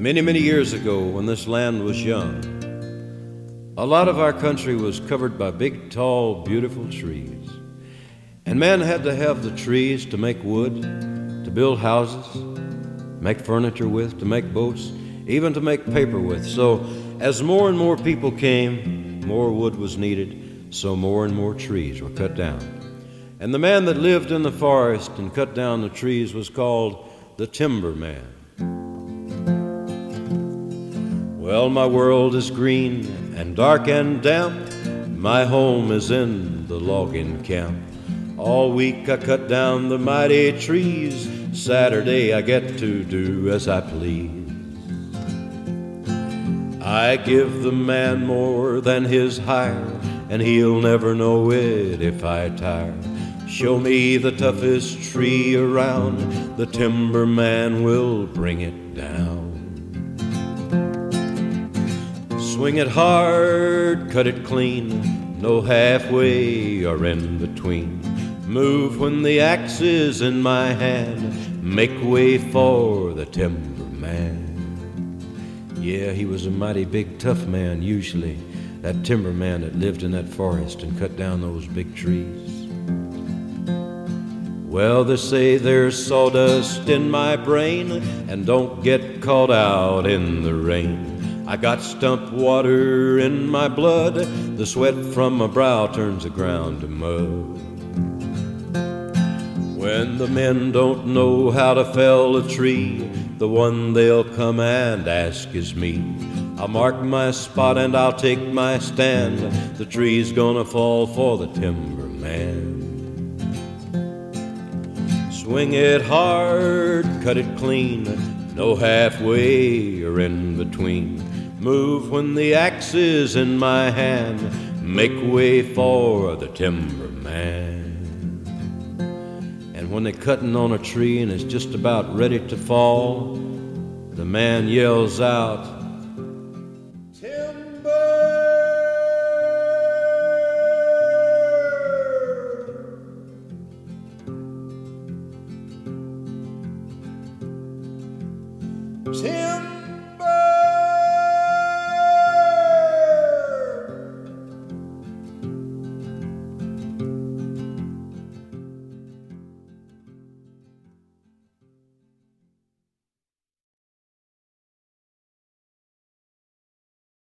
Many, many years ago, when this land was young, a lot of our country was covered by big, tall, beautiful trees. And man had to have the trees to make wood, to build houses, make furniture with, to make boats, even to make paper with. So as more and more people came, more wood was needed, so more and more trees were cut down. And the man that lived in the forest and cut down the trees was called the timber man. Well, my world is green and dark and damp. My home is in the logging camp. All week I cut down the mighty trees. Saturday I get to do as I please. I give the man more than his hire, and he'll never know it if I tire. Show me the toughest tree around, the timber man will bring it down. Swing it hard, cut it clean, no halfway or in between. Move when the axe is in my hand, make way for the timber man. Yeah, he was a mighty big, tough man usually, that timber man that lived in that forest and cut down those big trees. Well, they say there's sawdust in my brain, and don't get caught out in the rain. I got stump water in my blood, the sweat from my brow turns the ground to mud. When the men don't know how to fell a tree, the one they'll come and ask is me. I'll mark my spot and I'll take my stand, the tree's gonna fall for the timber man. Swing it hard, cut it clean, no halfway or in between. Move when the axe is in my hand, make way for the timber man. And when they're cutting on a tree and it's just about ready to fall, the man yells out,